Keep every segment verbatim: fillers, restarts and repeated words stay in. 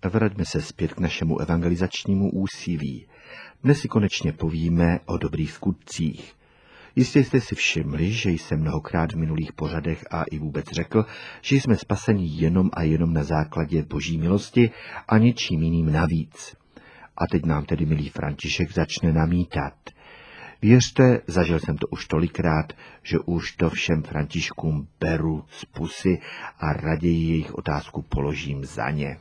Vraťme se zpět k našemu evangelizačnímu úsilí. Dnes si konečně povíme o dobrých skutcích. Jistě jste si všimli, že jsem mnohokrát v minulých pořadech a i vůbec řekl, že jsme spaseni jenom a jenom na základě boží milosti a ničím jiným navíc. A teď nám tedy milý František začne namítat. Věřte, zažil jsem to už tolikrát, že už to všem Františkům beru z pusy a raději jejich otázku položím za ně.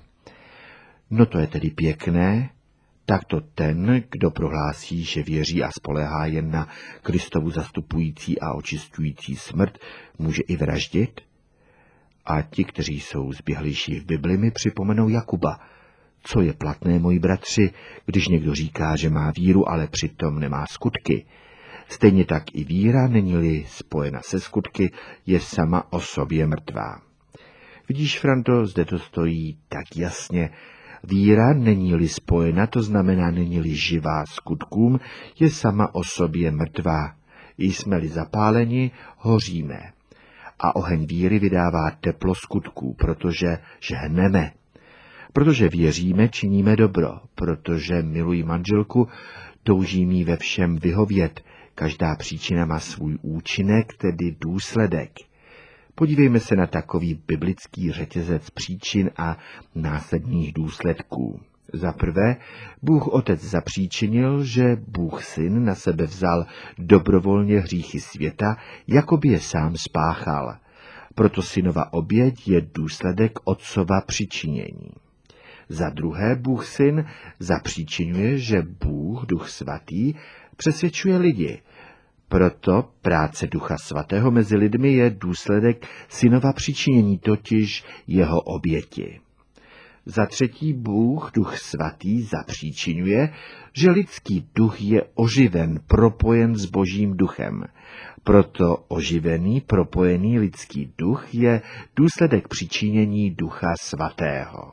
No to je tedy pěkné, tak to ten, kdo prohlásí, že věří a spoléhá jen na Kristovu zastupující a očistující smrt, může i vraždit? A ti, kteří jsou zběhlejší v Bibli, mi připomenou Jakuba. Co je platné, moji bratři, když někdo říká, že má víru, ale přitom nemá skutky? Stejně tak i víra, není-li spojena se skutky, je sama o sobě mrtvá. Vidíš, Franto, zde to stojí tak jasně. Víra, není-li spojena, to znamená, není-li živá skutkům, je sama o sobě mrtvá. Jsme-li zapáleni, hoříme. A oheň víry vydává teplo skutků, protože žhneme. Protože věříme, činíme dobro, protože miluji manželku, toužím jí ve všem vyhovět. Každá příčina má svůj účinek, tedy důsledek. Podívejme se na takový biblický řetězec příčin a následných důsledků. Za prvé, Bůh Otec zapříčinil, že Bůh Syn na sebe vzal dobrovolně hříchy světa, jako by je sám spáchal. Proto synova oběť je důsledek Otcova přičinění. Za druhé, Bůh Syn zapříčinuje, že Bůh, Duch Svatý, přesvědčuje lidi. Proto práce Ducha Svatého mezi lidmi je důsledek synova přičinění, totiž jeho oběti. Za třetí, Bůh, Duch Svatý, zapříčinuje, že lidský duch je oživen, propojen s Božím duchem. Proto oživený, propojený lidský duch je důsledek přičinění Ducha Svatého.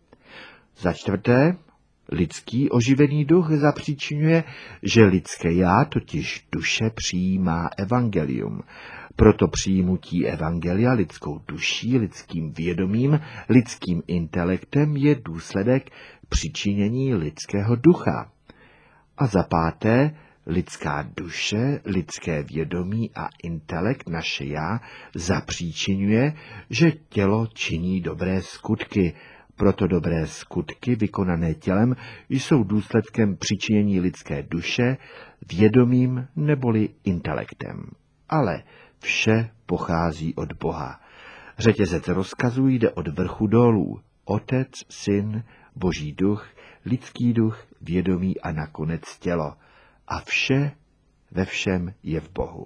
Za čtvrté, lidský oživený duch zapříčinuje, že lidské já, totiž duše, přijímá evangelium. Proto přijímutí evangelia lidskou duší, lidským vědomím, lidským intelektem je důsledek přičinění lidského ducha. A za páté, lidská duše, lidské vědomí a intelekt, naše já, zapříčinuje, že tělo činí dobré skutky. Proto dobré skutky, vykonané tělem, jsou důsledkem přičinění lidské duše, vědomím neboli intelektem. Ale vše pochází od Boha. Řetězec rozkazů jde od vrchu dolů. Otec, Syn, Boží duch, lidský duch, vědomí a nakonec tělo. A vše ve všem je v Bohu.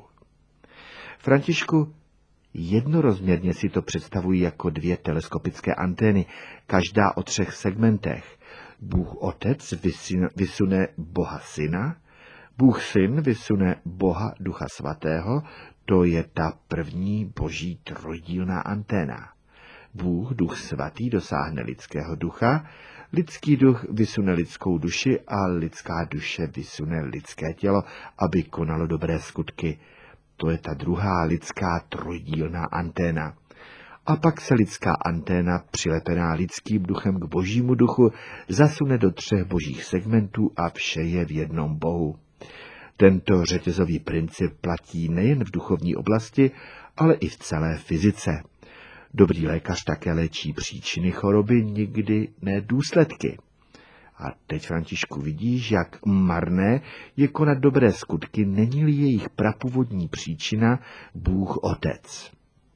Františku, jednorozměrně si to představují jako dvě teleskopické antény, každá o třech segmentech. Bůh Otec vysune Boha Syna, Bůh Syn vysune Boha Ducha Svatého, to je ta první boží trojdílná anténa. Bůh, Duch Svatý, dosáhne lidského ducha, lidský duch vysune lidskou duši a lidská duše vysune lidské tělo, aby konalo dobré skutky. To je ta druhá lidská trojdílná anténa. A pak se lidská anténa, přilepená lidským duchem k božímu duchu, zasune do třech božích segmentů a vše je v jednom Bohu. Tento řetězový princip platí nejen v duchovní oblasti, ale i v celé fyzice. Dobrý lékař také léčí příčiny choroby, nikdy ne důsledky. A teď, Františku, vidíš, jak marné je konat dobré skutky, není-li jejich prapůvodní příčina Bůh Otec.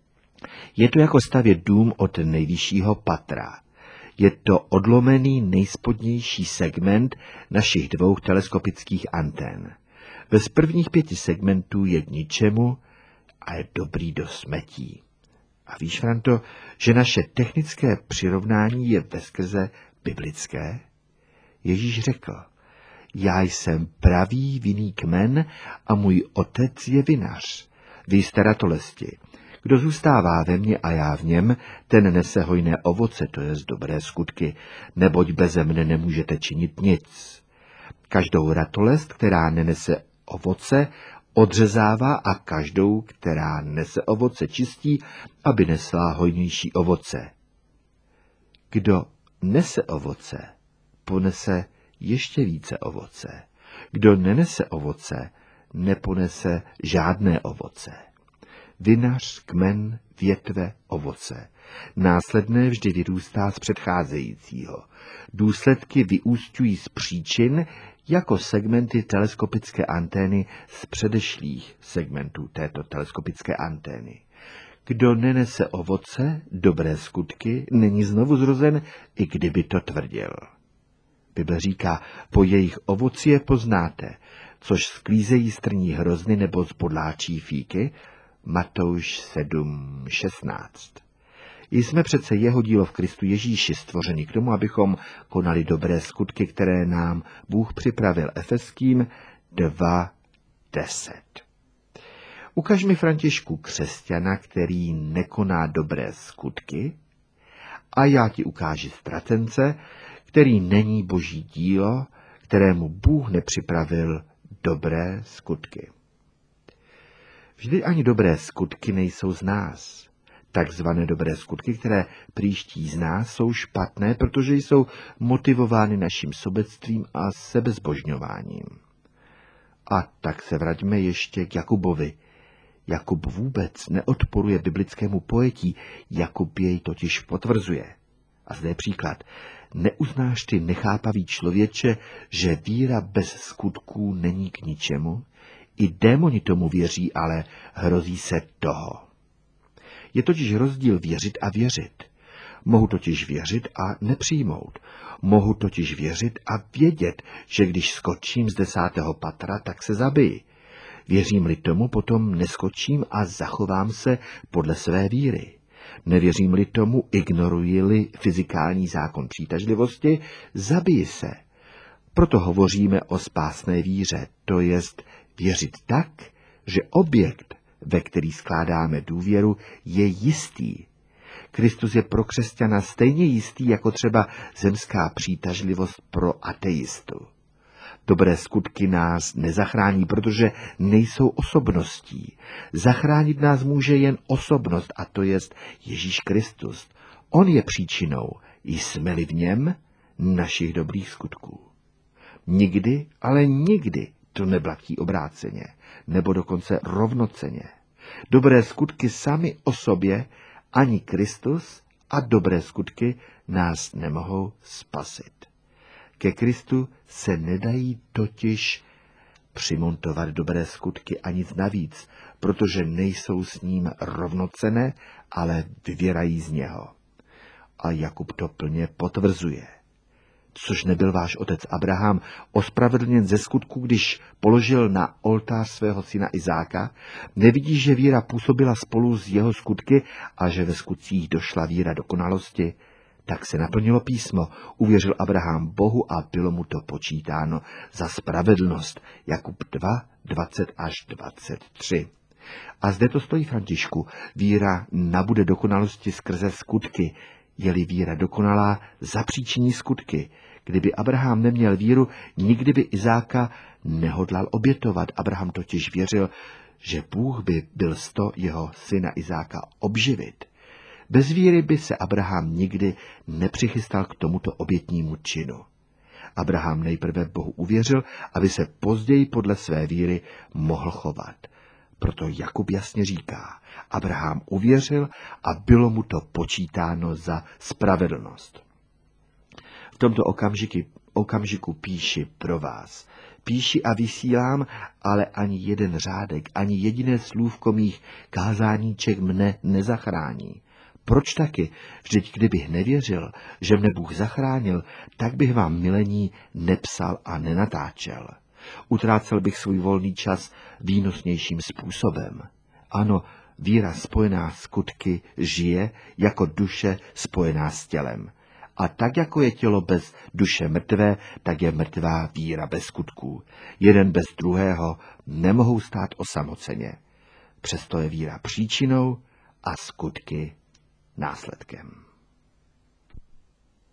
Je to jako stavět dům od nejvyššího patra. Je to odlomený nejspodnější segment našich dvou teleskopických antén. Bez prvních pěti segmentů je k ničemu a je dobrý do smetí. A víš, Franto, že naše technické přirovnání je veskrze biblické? Ježíš řekl, já jsem pravý vinný kmen a můj otec je vinař. Vy jste ratolesti. Kdo zůstává ve mně a já v něm, ten nese hojné ovoce, to jest dobré skutky, neboť beze mne nemůžete činit nic. Každou ratolest, která nenese ovoce, odřezává a každou, která nese ovoce, čistí, aby nesla hojnější ovoce. Kdo nese ovoce, ponese ještě více ovoce. Kdo nenese ovoce, neponese žádné ovoce. Vinař, kmen, větve, ovoce. Následné vždy vyrůstá z předcházejícího. Důsledky vyúsťují z příčin jako segmenty teleskopické antény z předešlých segmentů této teleskopické antény. Kdo nenese ovoce, dobré skutky, není znovu zrozen, i kdyby to tvrdil. Bible říká, po jejich ovoci je poznáte, což sklízejí strní hrozny nebo zbodláčí fíky, Matouš sedm šestnáct. Jsme přece jeho dílo v Kristu Ježíši stvořeni k tomu, abychom konali dobré skutky, které nám Bůh připravil. Efeským dva deset. Ukaž mi, Františku, křesťana, který nekoná dobré skutky, a já ti ukáži ztracence, který není boží dílo, kterému Bůh nepřipravil dobré skutky. Vždy ani dobré skutky nejsou z nás. Takzvané dobré skutky, které příští z nás, jsou špatné, protože jsou motivovány naším sobectvím a sebezbožňováním. A tak se vraťme ještě k Jakubovi. Jakub vůbec neodporuje biblickému pojetí, Jakub jej totiž potvrzuje. A zde je příklad. Neuznáš ty, nechápavý člověče, že víra bez skutků není k ničemu? I démoni tomu věří, ale hrozí se toho. Je totiž rozdíl věřit a věřit. Mohu totiž věřit a nepřijmout. Mohu totiž věřit a vědět, že když skočím z desátého patra, tak se zabiji. Věřím-li tomu, potom neskočím a zachovám se podle své víry. Nevěřím-li tomu, ignoruji-li fyzikální zákon přitažlivosti, zabiji se. Proto hovoříme o spásné víře, to jest věřit tak, že objekt, ve který skládáme důvěru, je jistý. Kristus je pro křesťana stejně jistý, jako třeba zemská přitažlivost pro ateistu. Dobré skutky nás nezachrání, protože nejsou osobností. Zachránit nás může jen osobnost, a to jest Ježíš Kristus. On je příčinou, jsme-li v něm, našich dobrých skutků. Nikdy, ale nikdy to neplatí obráceně, nebo dokonce rovnocenně. Dobré skutky sami o sobě, ani Kristus a dobré skutky nás nemohou spasit. Ke Kristu se nedají totiž přimontovat dobré skutky a nic navíc, protože nejsou s ním rovnocenné, ale vyvěrají z něho. A Jakub to plně potvrzuje. Což nebyl váš otec Abraham ospravedlněn ze skutku, když položil na oltář svého syna Izáka? Nevidíš, že víra působila spolu s jeho skutky a že ve skutcích došla víra dokonalosti? Tak se naplnilo písmo, uvěřil Abraham Bohu a bylo mu to počítáno za spravedlnost. Jakub dva, dvacet až dvacet tři. A zde to stojí, Františku, víra nabude dokonalosti skrze skutky. Je-li víra dokonalá, zapříčiní skutky. Kdyby Abraham neměl víru, nikdy by Izáka nehodlal obětovat. Abraham totiž věřil, že Bůh by byl sto jeho syna Izáka obživit. Bez víry by se Abraham nikdy nepřichystal k tomuto obětnímu činu. Abraham nejprve Bohu uvěřil, aby se později podle své víry mohl chovat. Proto Jakub jasně říká, Abraham uvěřil a bylo mu to počítáno za spravedlnost. V tomto okamžiku, okamžiku píši pro vás. Píši a vysílám, ale ani jeden řádek, ani jediné slůvko mých kázáníček mne nezachrání. Proč taky? Vždyť kdybych nevěřil, že mne Bůh zachránil, tak bych vám, milení, nepsal a nenatáčel. Utrácel bych svůj volný čas výnosnějším způsobem. Ano, víra spojená s skutky žije jako duše spojená s tělem. A tak, jako je tělo bez duše mrtvé, tak je mrtvá víra bez skutků. Jeden bez druhého nemohou stát osamoceně. Přesto je víra příčinou a skutky následkem.